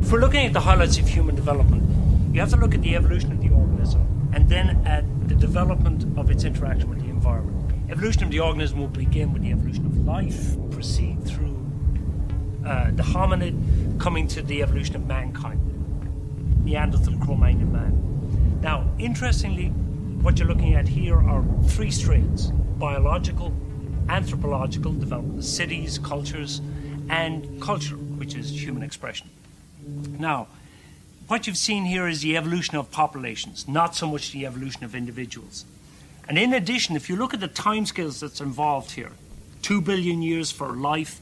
If we're looking at the highlights of human development, you have to look at the evolution of the organism and then at the development of its interaction with the environment. Evolution of the organism will begin with the evolution of life, proceed through the hominid, coming to the evolution of mankind, Neanderthal, Cro-Magnon man. Now, interestingly, what you're looking at here are three strains: biological, anthropological, development of cities, cultures, and cultural, which is human expression. Now, what you've seen here is the evolution of populations, not so much the evolution of individuals. And in addition, if you look at the timescales that's involved here, 2 billion years for life,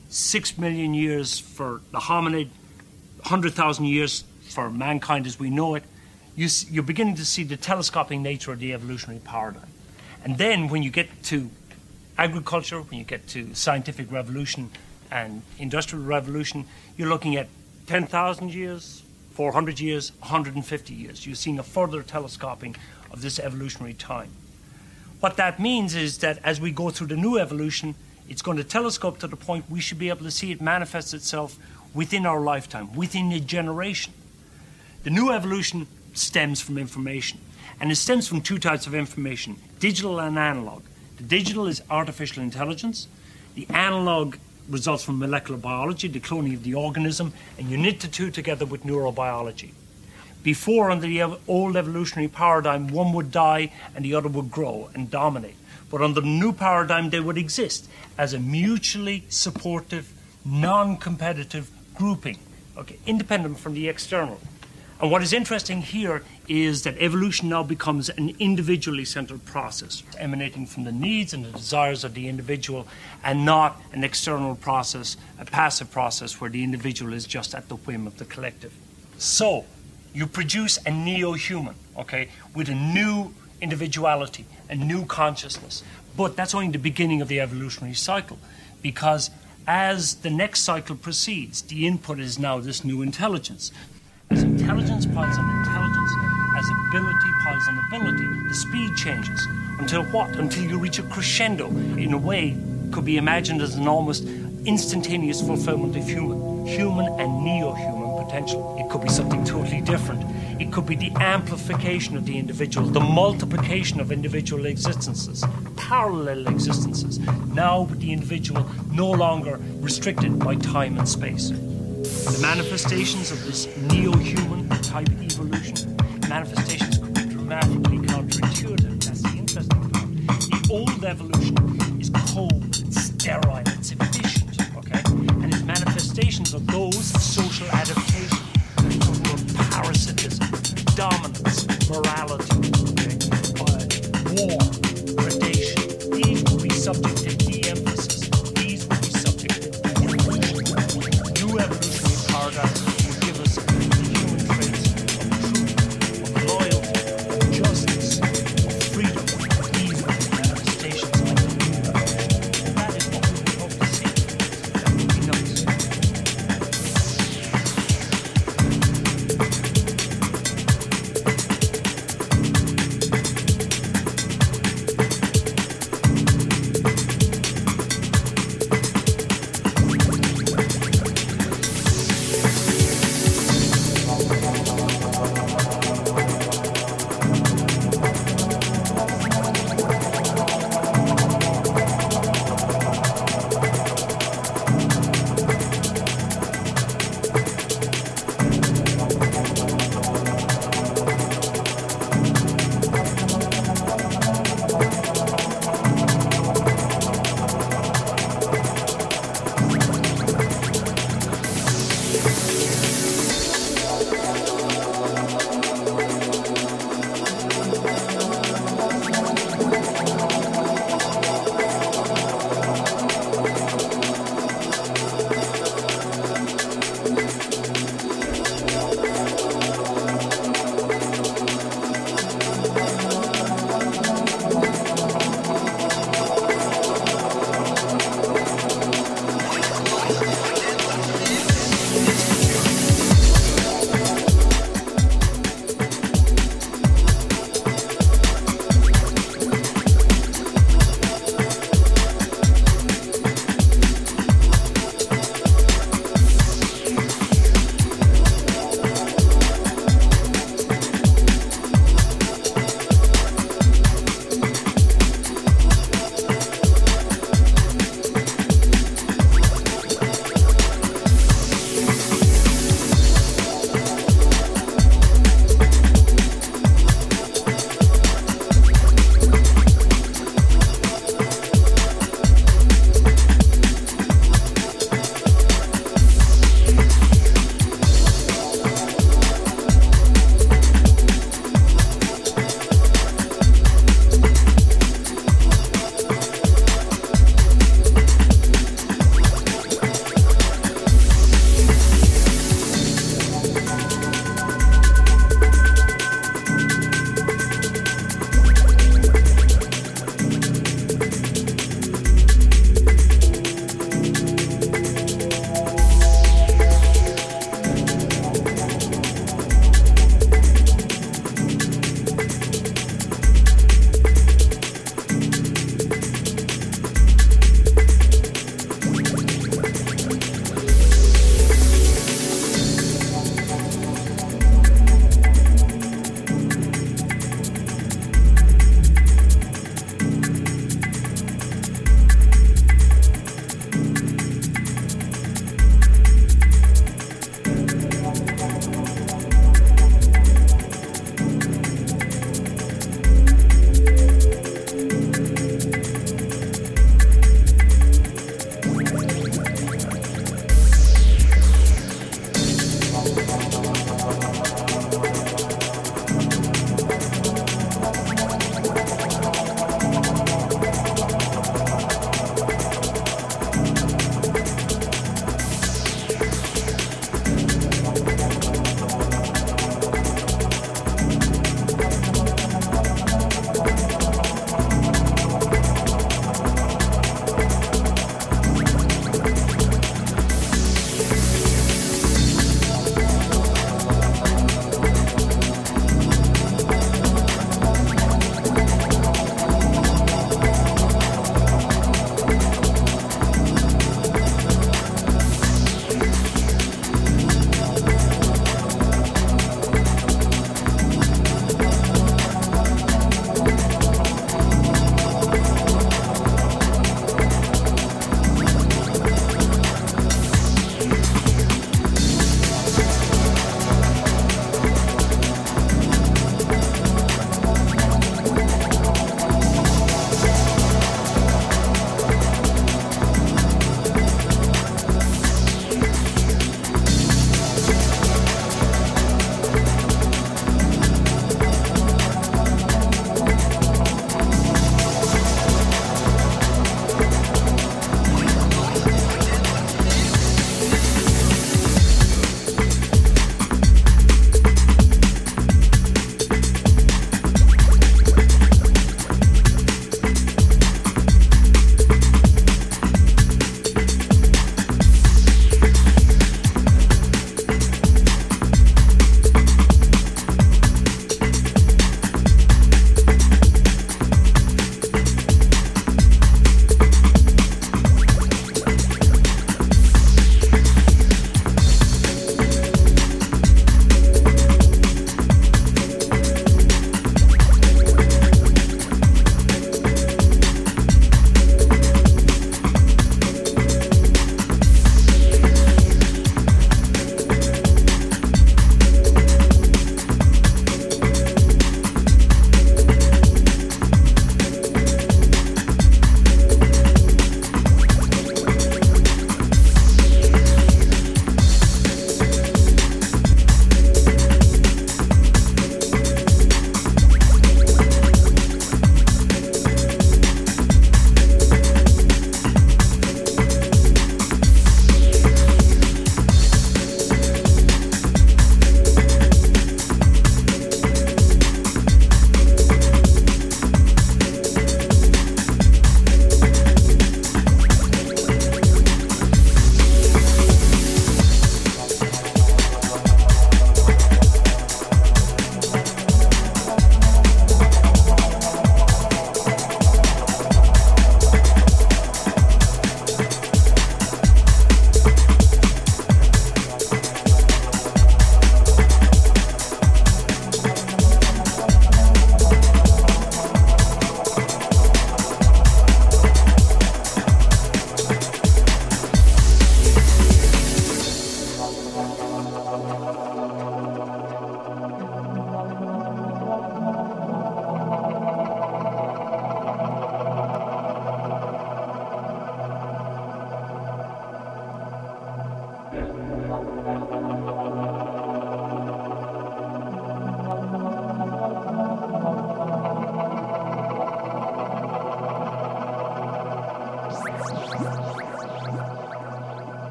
6 million years for the hominid, 100,000 years for mankind as we know it, you're beginning to see the telescoping nature of the evolutionary paradigm. And then when you get to agriculture, when you get to scientific revolution and industrial revolution, you're looking at 10,000 years, 400 years, 150 years. You're seeing a further telescoping of this evolutionary time. What that means is that as we go through the new evolution, it's going to telescope to the point we should be able to see it manifest itself within our lifetime, within a generation. The new evolution stems from information, and it stems from two types of information, digital and analog. The digital is artificial intelligence. The analog results from molecular biology, the cloning of the organism, and you knit the two together with neurobiology. Before, under the old evolutionary paradigm, one would die and the other would grow and dominate. But under the new paradigm, they would exist as a mutually supportive, non-competitive grouping, okay, independent from the external. And what is interesting here is that evolution now becomes an individually centered process, emanating from the needs and the desires of the individual, and not an external process, a passive process where the individual is just at the whim of the collective. So, you produce a neo-human, okay, with a new individuality, a new consciousness. But that's only the beginning of the evolutionary cycle, because as the next cycle proceeds, the input is now this new intelligence. As intelligence piles on intelligence, as ability piles on ability, the speed changes. Until what? Until you reach a crescendo, in a way could be imagined as an almost instantaneous fulfillment of human and neo-human potential. It could be something totally different. It could be the amplification of the individual, the multiplication of individual existences, parallel existences, now with the individual no longer restricted by time and space. The manifestations of this neo-human type evolution, manifestations could be dramatically counterintuitive. That's the interesting part. The old evolution is cold, it's sterile, it's efficient, okay? And its manifestations are those of social adaptation, parasitism, dominance, morality, okay? War, predation. These will be subject to de-emphasis. These will be subject to de-emphasis. New evolutionary paradigms will give us the human traits of truth, of loyalty, of justice, of freedom. These are the manifestations of the new evolution. That is what we hope to see. That would be nice.